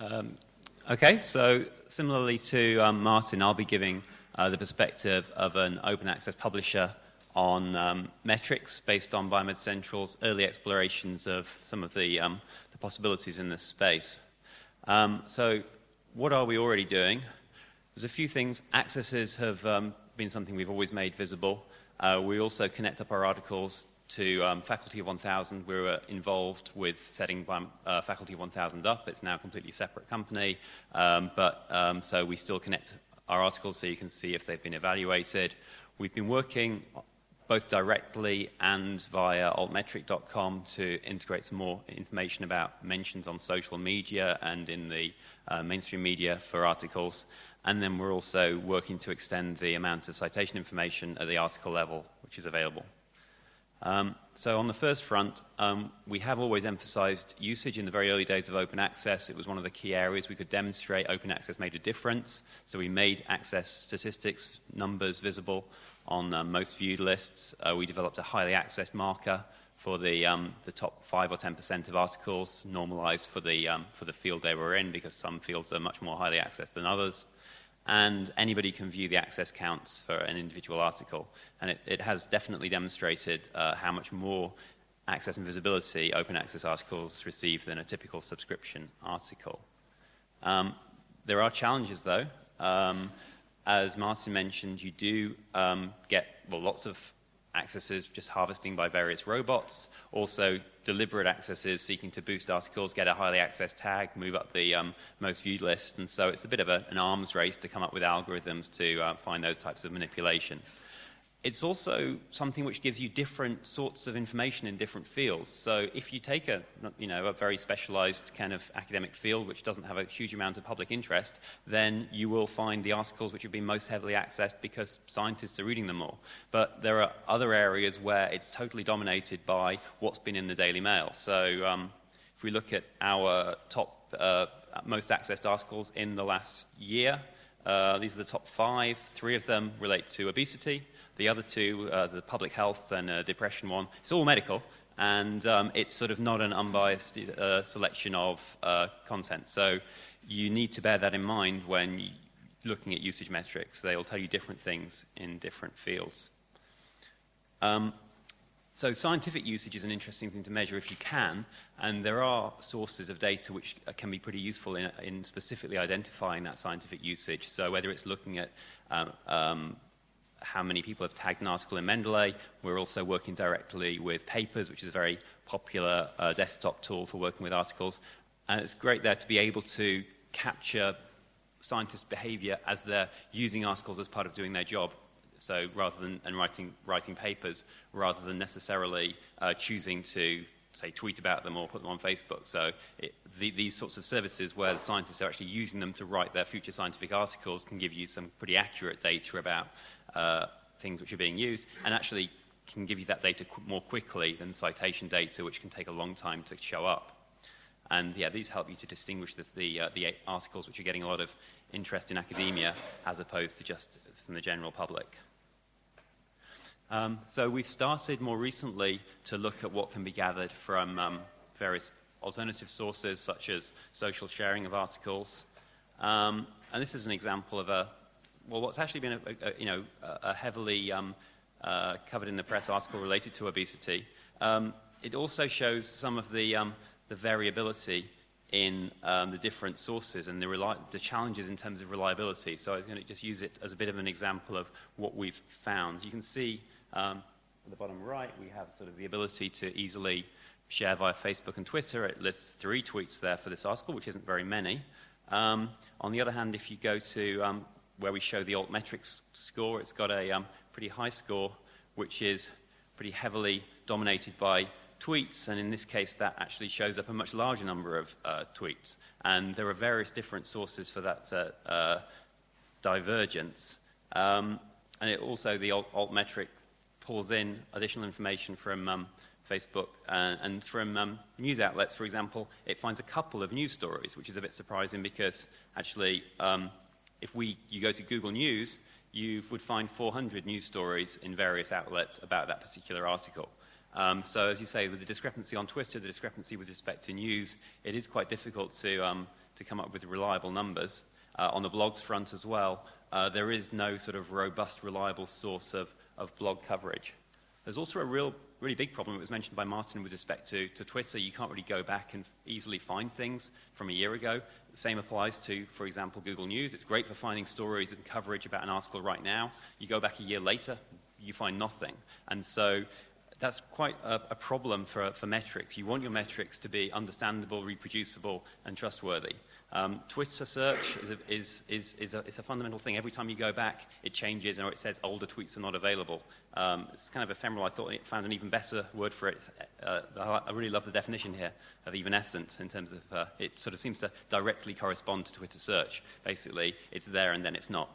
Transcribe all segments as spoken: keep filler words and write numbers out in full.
Um, okay, so similarly to um, Martin, I'll be giving uh, the perspective of an open access publisher on um, metrics based on Biomed Central's early explorations of some of the, um, the possibilities in this space. Um, so what are we already doing? There's a few things. Accesses have um, been something we've always made visible. Uh, we also connect up our articles to um, Faculty of one thousand. We were involved with setting uh, Faculty of one thousand up. It's now a completely separate company, um, but um, so we still connect our articles so you can see if they've been evaluated. We've been working both directly and via altmetric dot com to integrate some more information about mentions on social media and in the uh, mainstream media for articles. And then we're also working to extend the amount of citation information at the article level, which is available. Um, so on the first front, um, we have always emphasized usage in the very early days of open access. It was one of the key areas we could demonstrate open access made a difference. So we made access statistics, numbers visible on uh, most viewed lists. Uh, we developed a highly accessed marker for the, um, the top five or ten percent of articles, normalized for the, um, for the field they were in, because some fields are much more highly accessed than others. And anybody can view the access counts for an individual article. And it, it has definitely demonstrated uh, how much more access and visibility open access articles receive than a typical subscription article. Um, there are challenges, though. Um, as Martin mentioned, you do um, get well, lots of accesses just harvesting by various robots, also deliberate accesses seeking to boost articles, get a highly accessed tag, move up the um, most viewed list, and so it's a bit of a, an arms race to come up with algorithms to uh, find those types of manipulation. It's also something which gives you different sorts of information in different fields. So if you take a, you know, a very specialized kind of academic field which doesn't have a huge amount of public interest, then you will find the articles which have been most heavily accessed because scientists are reading them more. But there are other areas where it's totally dominated by what's been in the Daily Mail. So um, if we look at our top uh, most accessed articles in the last year, uh, these are the top five. Three of them relate to obesity. The other two, uh, the public health and uh, depression one, it's all medical, and um, it's sort of not an unbiased uh, selection of uh, content. So you need to bear that in mind when you're looking at usage metrics. They'll tell you different things in different fields. Um, so scientific usage is an interesting thing to measure if you can, and there are sources of data which can be pretty useful in, in specifically identifying that scientific usage. So whether it's looking at um, um, how many people have tagged an article in Mendeley. We're also working directly with Papers, which is a very popular uh, desktop tool for working with articles. And it's great there to be able to capture scientists' behavior as they're using articles as part of doing their job. So rather than and writing, writing papers, rather than necessarily uh, choosing to, say, tweet about them or put them on Facebook. So it, the, these sorts of services where the scientists are actually using them to write their future scientific articles can give you some pretty accurate data about Uh, things which are being used, and actually can give you that data qu more quickly than citation data, which can take a long time to show up. And yeah, these help you to distinguish the, the, uh, the articles which are getting a lot of interest in academia as opposed to just from the general public. Um, so we've started more recently to look at what can be gathered from um, various alternative sources, such as social sharing of articles. Um, and this is an example of a Well, what's actually been a, a, you know, a heavily um, uh, covered in the press article related to obesity. Um, it also shows some of the, um, the variability in um, the different sources and the, the challenges in terms of reliability. So I was going to just use it as a bit of an example of what we've found. You can see um, at the bottom right, we have sort of the ability to easily share via Facebook and Twitter. It lists three tweets there for this article, which isn't very many. Um, on the other hand, if you go to um, where we show the altmetrics score, it's got a um, pretty high score, which is pretty heavily dominated by tweets, and in this case that actually shows up a much larger number of uh, tweets. And there are various different sources for that uh, uh, divergence. Um, and it also, the alt altmetric pulls in additional information from um, Facebook uh, and from um, news outlets. For example, it finds a couple of news stories, which is a bit surprising because actually um, if we, you go to Google News, you would find four hundred news stories in various outlets about that particular article. Um, so as you say, with the discrepancy on Twitter, the discrepancy with respect to news, it is quite difficult to, um, to come up with reliable numbers. Uh, on the blogs front as well, uh, there is no sort of robust, reliable source of, of blog coverage. There's also a real, really big problem that was mentioned by Martin with respect to, to Twitter. You can't really go back and easily find things from a year ago. The same applies to, for example, Google News. It's great for finding stories and coverage about an article right now. You go back a year later, you find nothing. And so that's quite a, a problem for, for metrics. You want your metrics to be understandable, reproducible, and trustworthy. Um, Twitter search is a, is, is, is, a, is a fundamental thing. Every time you go back, it changes, or it says older tweets are not available. Um, it's kind of ephemeral. I thought it found an even better word for it. Uh, I really love the definition here of evanescent in terms of uh, it sort of seems to directly correspond to Twitter search. Basically, it's there and then it's not.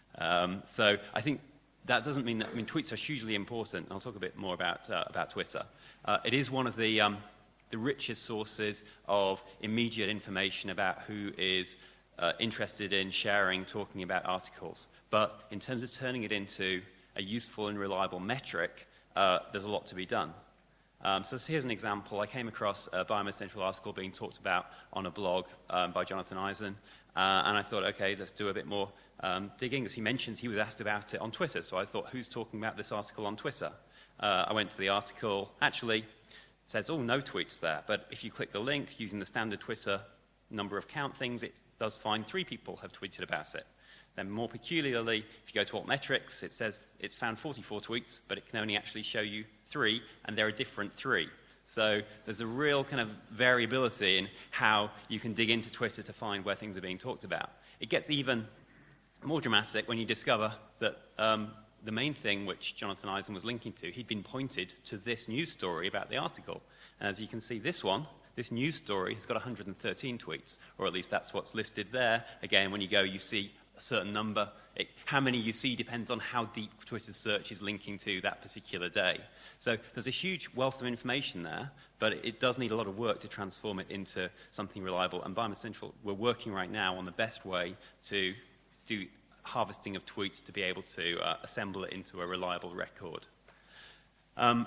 Um, so I think that doesn't mean that, I mean, tweets are hugely important. I'll talk a bit more about, uh, about Twitter. Uh, it is one of the... Um, the richest sources of immediate information about who is uh, interested in sharing, talking about articles. But in terms of turning it into a useful and reliable metric, uh, there's a lot to be done. Um, so here's an example. I came across a Biomed Central article being talked about on a blog um, by Jonathan Eisen, uh, and I thought, okay, let's do a bit more um, digging. As he mentions, he was asked about it on Twitter, so I thought, who's talking about this article on Twitter? Uh, I went to the article. Actually, it says, oh, no tweets there. But if you click the link using the standard Twitter number of count things, it does find three people have tweeted about it. Then more peculiarly, if you go to Altmetrics, it says it's found forty-four tweets, but it can only actually show you three, and they're a different three. So there's a real kind of variability in how you can dig into Twitter to find where things are being talked about. It gets even more dramatic when you discover that um, the main thing which Jonathan Eisen was linking to, he'd been pointed to this news story about the article. And as you can see, this one, this news story, has got one hundred thirteen tweets, or at least that's what's listed there. Again, when you go, you see a certain number. It, how many you see depends on how deep Twitter's search is linking to that particular day. So there's a huge wealth of information there, but it does need a lot of work to transform it into something reliable. And Biomed Central, we're working right now on the best way to do harvesting of tweets to be able to uh, assemble it into a reliable record. Um,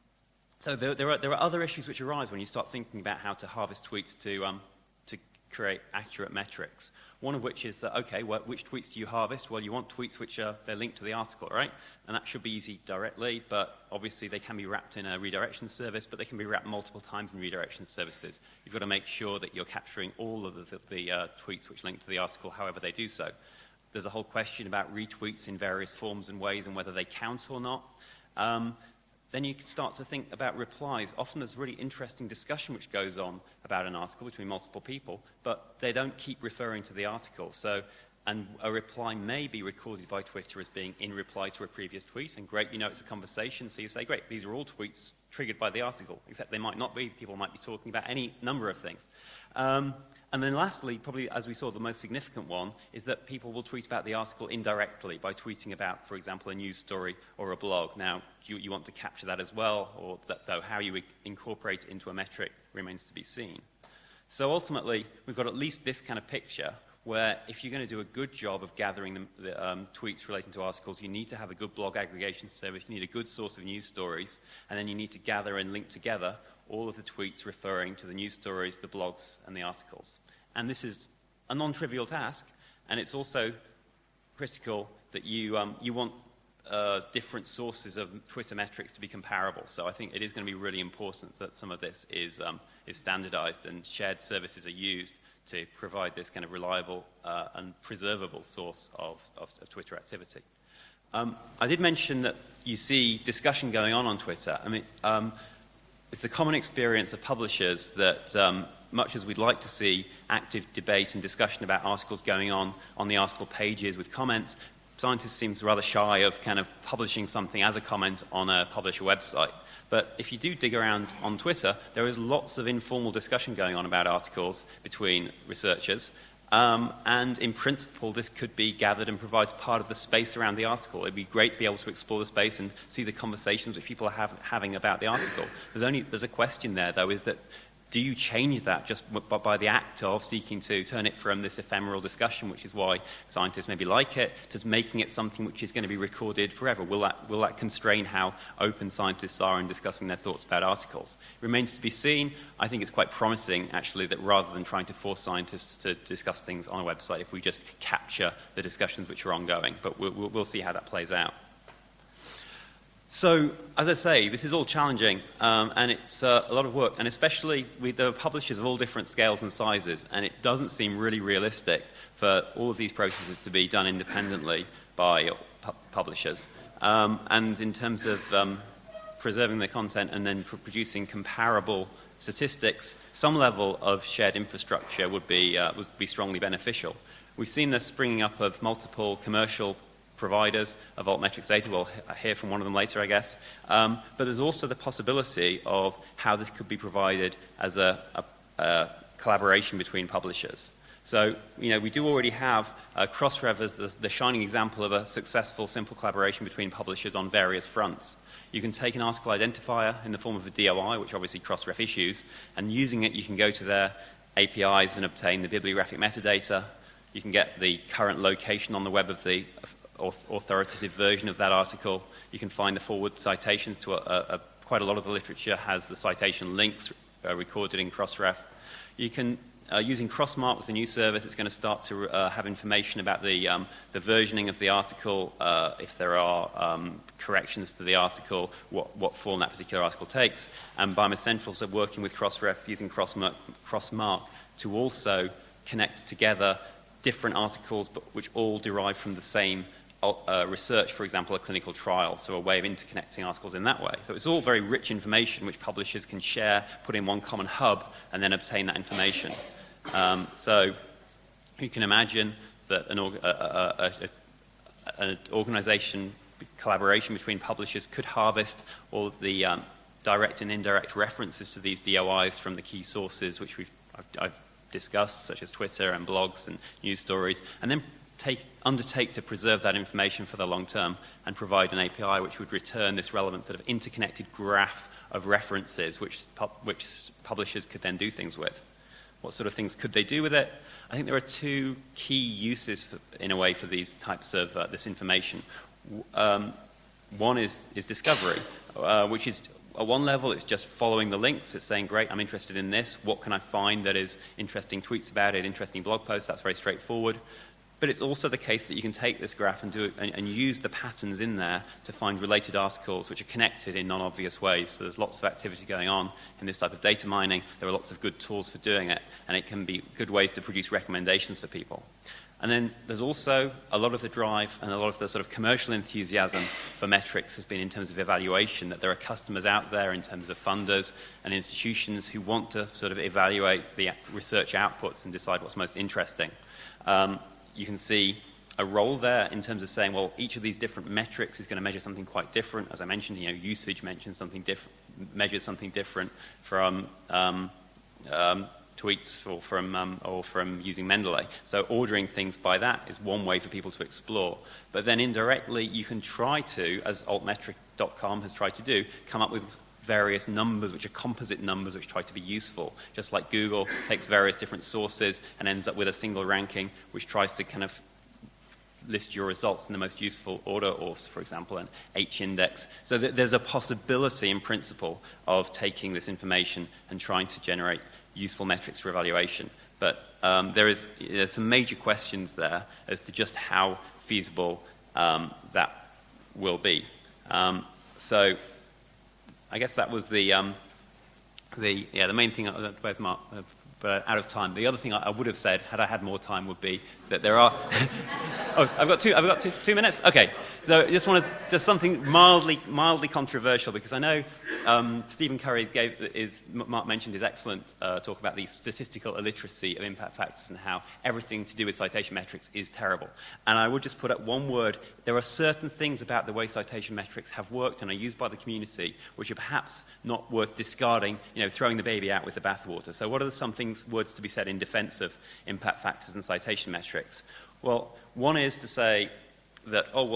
so there, there, are, there are other issues which arise when you start thinking about how to harvest tweets to, um, to create accurate metrics. One of which is that, okay, well, which tweets do you harvest? Well, you want tweets which are they're linked to the article, right? And that should be easy directly, but obviously they can be wrapped in a redirection service, but they can be wrapped multiple times in redirection services. You've got to make sure that you're capturing all of the, the uh, tweets which link to the article, however they do so. There's a whole question about retweets in various forms and ways and whether they count or not. Um, then you can start to think about replies. Often there's really interesting discussion which goes on about an article between multiple people, but they don't keep referring to the article. So, and a reply may be recorded by Twitter as being in reply to a previous tweet, and great, you know it's a conversation, so you say, great, these are all tweets triggered by the article, except they might not be. People might be talking about any number of things. Um, And then lastly, probably as we saw, the most significant one is that people will tweet about the article indirectly by tweeting about, for example, a news story or a blog. Now, you, you want to capture that as well, or that, though how you incorporate it into a metric remains to be seen. So ultimately, we've got at least this kind of picture where if you're going to do a good job of gathering the, the um, tweets relating to articles, you need to have a good blog aggregation service, you need a good source of news stories, and then you need to gather and link together all of the tweets referring to the news stories, the blogs, and the articles. And this is a non-trivial task, and it's also critical that you, um, you want uh, different sources of Twitter metrics to be comparable. So I think it is going to be really important that some of this is, um, is standardized and shared services are used to provide this kind of reliable uh, and preservable source of, of, of Twitter activity. Um, I did mention that you see discussion going on on Twitter. I mean, um, it's the common experience of publishers that um, much as we'd like to see active debate and discussion about articles going on on the article pages with comments, scientists seem rather shy of kind of publishing something as a comment on a publisher website. But if you do dig around on Twitter, there is lots of informal discussion going on about articles between researchers. Um, and in principle, this could be gathered and provides part of the space around the article. It'd be great to be able to explore the space and see the conversations which people are have, having about the article. There's only there's a question there, though, is that do you change that just by the act of seeking to turn it from this ephemeral discussion, which is why scientists maybe like it, to making it something which is going to be recorded forever? Will that, will that constrain how open scientists are in discussing their thoughts about articles? It remains to be seen. I think it's quite promising, actually, that rather than trying to force scientists to discuss things on a website, if we just capture the discussions which are ongoing. But we'll, we'll see how that plays out. So, as I say, this is all challenging, um, and it's uh, a lot of work, and especially with the publishers of all different scales and sizes, and it doesn't seem really realistic for all of these processes to be done independently by pu publishers. Um, and in terms of um, preserving the content and then pr producing comparable statistics, some level of shared infrastructure would be, uh, would be strongly beneficial. We've seen the springing up of multiple commercial providers of altmetrics data. We'll hear from one of them later, I guess. Um, but there's also the possibility of how this could be provided as a, a, a collaboration between publishers. So, you know, we do already have uh, Crossref as the, the shining example of a successful, simple collaboration between publishers on various fronts. You can take an article identifier in the form of a D O I, which obviously Crossref issues, and using it, you can go to their A P Is and obtain the bibliographic metadata. You can get the current location on the web of the authoritative version of that article. You can find the forward citations to a, a, a, quite a lot of the literature has the citation links uh, recorded in Crossref. You can, uh, using Crossmark with the new service, it's going to start to uh, have information about the, um, the versioning of the article, uh, if there are um, corrections to the article, what, what form that particular article takes. And Biomed Centrals are working with Crossref using Crossmark, Crossmark to also connect together different articles, but which all derive from the same Uh, research, for example, a clinical trial, so a way of interconnecting articles in that way. So it's all very rich information which publishers can share, put in one common hub, and then obtain that information. Um, so you can imagine that an, org a, a, a, an organization collaboration between publishers could harvest all of the um, direct and indirect references to these D O Is from the key sources which we've I've, I've discussed, such as Twitter and blogs and news stories, and then Take, undertake to preserve that information for the long term and provide an A P I which would return this relevant sort of interconnected graph of references which, pub, which publishers could then do things with. What sort of things could they do with it? I think there are two key uses, for, in a way, for these types of uh, this information. Um, one is, is discovery, uh, which is at one level, it's just following the links. It's saying, great, I'm interested in this. What can I find that is interesting tweets about it, interesting blog posts? That's very straightforward. But it's also the case that you can take this graph and, do it, and, and use the patterns in there to find related articles which are connected in non-obvious ways. So there's lots of activity going on in this type of data mining. There are lots of good tools for doing it, and it can be good ways to produce recommendations for people. And then there's also a lot of the drive and a lot of the sort of commercial enthusiasm for metrics has been in terms of evaluation, that there are customers out there in terms of funders and institutions who want to sort of evaluate the research outputs and decide what's most interesting. Um, You can see a role there in terms of saying, well, each of these different metrics is going to measure something quite different. As I mentioned, you know, usage mentions something different, measures something different from um, um, tweets or from, um, or from using Mendeley. So ordering things by that is one way for people to explore. But then indirectly, you can try to, as altmetric dot com has tried to do, come up with various numbers, which are composite numbers, which try to be useful. Just like Google takes various different sources and ends up with a single ranking, which tries to kind of list your results in the most useful order, or, for example, an H-index. So th there's a possibility, in principle, of taking this information and trying to generate useful metrics for evaluation. But um, there is there's some major questions there as to just how feasible um, that will be. Um, so I guess that was the, um, the, yeah, the main thing. Uh, where's Mark? Uh, but out of time. The other thing I, I would have said, had I had more time, would be that there are. oh, I've got two. I've got two, two minutes. Okay. So I just want to just something mildly, mildly controversial, because I know um, Stephen Curry gave is Mark mentioned his excellent uh, talk about the statistical illiteracy of impact factors and how everything to do with citation metrics is terrible. And I would just put up one word. There are certain things about the way citation metrics have worked and are used by the community which are perhaps not worth discarding, you know, throwing the baby out with the bathwater. So what are some things, words to be said in defense of impact factors and citation metrics? Well, one is to say that, oh, well,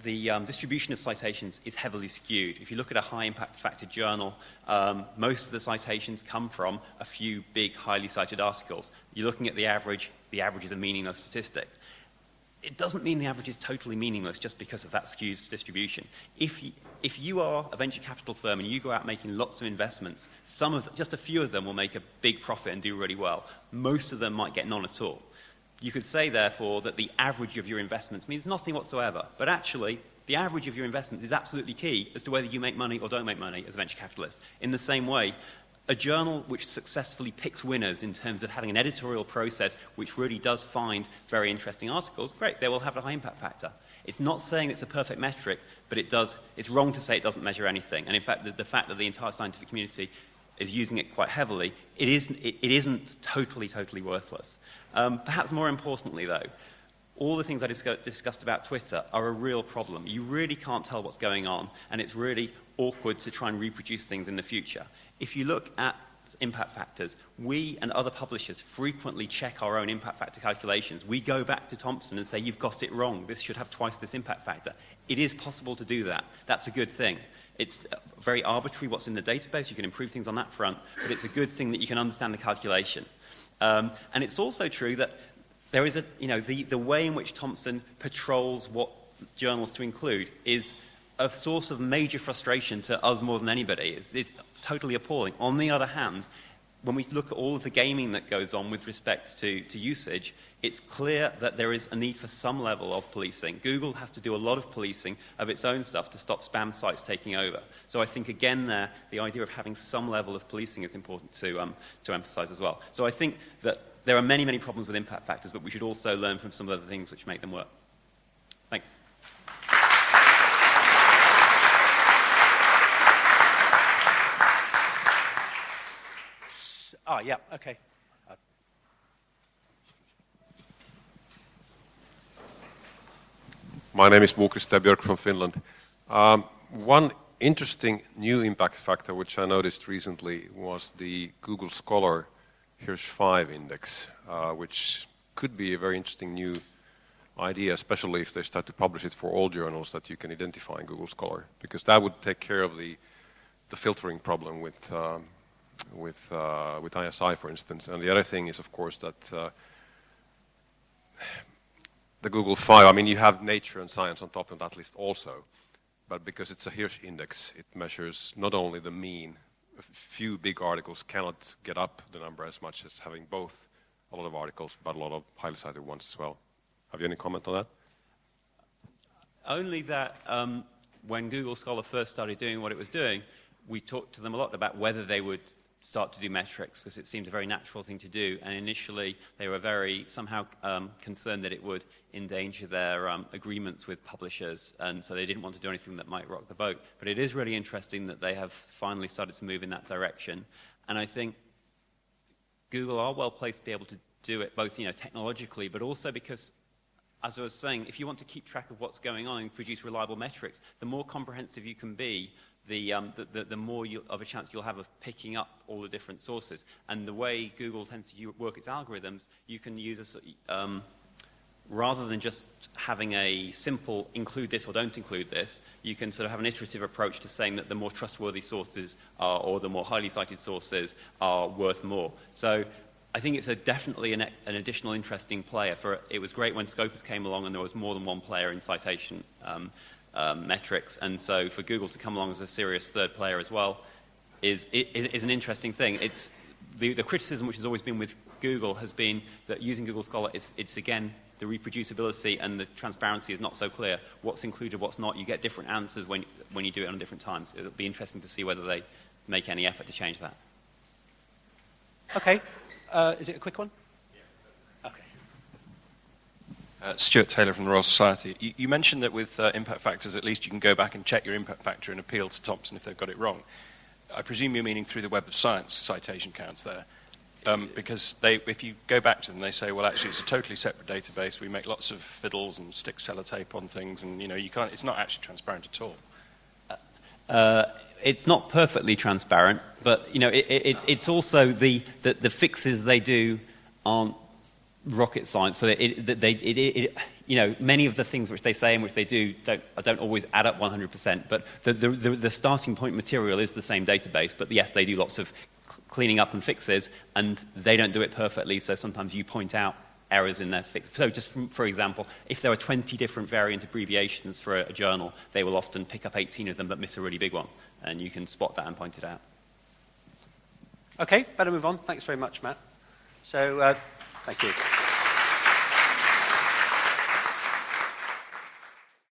the um, distribution of citations is heavily skewed. If you look at a high impact factor journal, um, most of the citations come from a few big, highly cited articles. You're looking at the average, the average is a meaningless statistic. It doesn't mean the average is totally meaningless just because of that skewed distribution. If you, if you are a venture capital firm and you go out making lots of investments, some of, just a few of them will make a big profit and do really well. Most of them might get none at all. You could say, therefore, that the average of your investments means nothing whatsoever. But actually, the average of your investments is absolutely key as to whether you make money or don't make money as a venture capitalist. In the same way, a journal which successfully picks winners in terms of having an editorial process which really does find very interesting articles, great, they will have a high impact factor. It's not saying it's a perfect metric, but it does, it's wrong to say it doesn't measure anything. And in fact, the, the fact that the entire scientific community is using it quite heavily, it isn't, it, it isn't totally, totally worthless. Um, perhaps more importantly, though, all the things I discuss, discussed about Twitter are a real problem. You really can't tell what's going on, and it's really awkward to try and reproduce things in the future. If you look at impact factors, we and other publishers frequently check our own impact factor calculations. We go back to Thompson and say, you've got it wrong. This should have twice this impact factor. It is possible to do that. That's a good thing. It's very arbitrary what's in the database. You can improve things on that front, but it's a good thing that you can understand the calculation. Um, and it's also true that there is a, you know, the, the way in which Thompson patrols what journals to include is a source of major frustration to us more than anybody. It's, it's totally appalling. On the other hand, when we look at all of the gaming that goes on with respect to, to usage, it's clear that there is a need for some level of policing. Google has to do a lot of policing of its own stuff to stop spam sites taking over. So I think, again, there, the idea of having some level of policing is important to, um, to emphasize as well. So I think that there are many, many problems with impact factors, but we should also learn from some of the things which make them work. Thanks. Ah, yeah, okay. Uh, My name is Mu-Krista Björk from Finland. Um, one interesting new impact factor which I noticed recently was the Google Scholar Hirsch five index, uh, which could be a very interesting new idea, especially if they start to publish it for all journals that you can identify in Google Scholar, because that would take care of the, the filtering problem with um, with uh, with I S I, for instance. And the other thing is, of course, that uh, the Google five, I mean, you have Nature and Science on top of that list also, but because it's a Hirsch index, it measures not only the mean. A few big articles cannot get up the number as much as having both a lot of articles, but a lot of highly cited ones as well. Have you any comment on that? Only that um, when Google Scholar first started doing what it was doing, we talked to them a lot about whether they would start to do metrics, because it seemed a very natural thing to do. And initially, they were very somehow um, concerned that it would endanger their um, agreements with publishers, and so they didn't want to do anything that might rock the boat. But it is really interesting that they have finally started to move in that direction. And I think Google are well placed to be able to do it both, you know, technologically, but also because, as I was saying, if you want to keep track of what's going on and produce reliable metrics, the more comprehensive you can be, the, um, the, the, the more you, of a chance you'll have of picking up all the different sources. And the way Google tends to work its algorithms, you can use a, um, rather than just having a simple include this or don't include this, you can sort of have an iterative approach to saying that the more trustworthy sources are, or the more highly cited sources are worth more. So I think it's a definitely an, an additional interesting player. For it was great when Scopus came along and there was more than one player in citation um, um, metrics, and so for Google to come along as a serious third player as well is is, is an interesting thing. It's the, the criticism which has always been with Google has been that using Google Scholar, it's, it's again the reproducibility and the transparency is not so clear. What's included, what's not. You get different answers when when you do it on different times. It'll be interesting to see whether they make any effort to change that. Okay. Uh, is it a quick one? Okay. Uh, Stuart Taylor from the Royal Society. You, you mentioned that with uh, impact factors, at least you can go back and check your impact factor and appeal to Thompson if they've got it wrong. I presume you're meaning through the Web of Science citation counts there. Um, because they, if you go back to them, they say, well, actually, it's a totally separate database. We make lots of fiddles and stick sellotape on things, and you know, you can't. It's not actually transparent at all. Uh, it's not perfectly transparent, but you know, it, it, it's also the, the the fixes they do aren't rocket science. So that it, that they, it, it, you know, many of the things which they say and which they do don't, don't always add up one hundred percent. But the, the, the, the starting point material is the same database. But yes, they do lots of cleaning up and fixes, and they don't do it perfectly. So sometimes you point out errors in their fix. So just from, for example, if there are twenty different variant abbreviations for a, a journal, they will often pick up eighteen of them but miss a really big one. And you can spot that and point it out. Okay, better move on. Thanks very much, Matt. So, uh, thank you.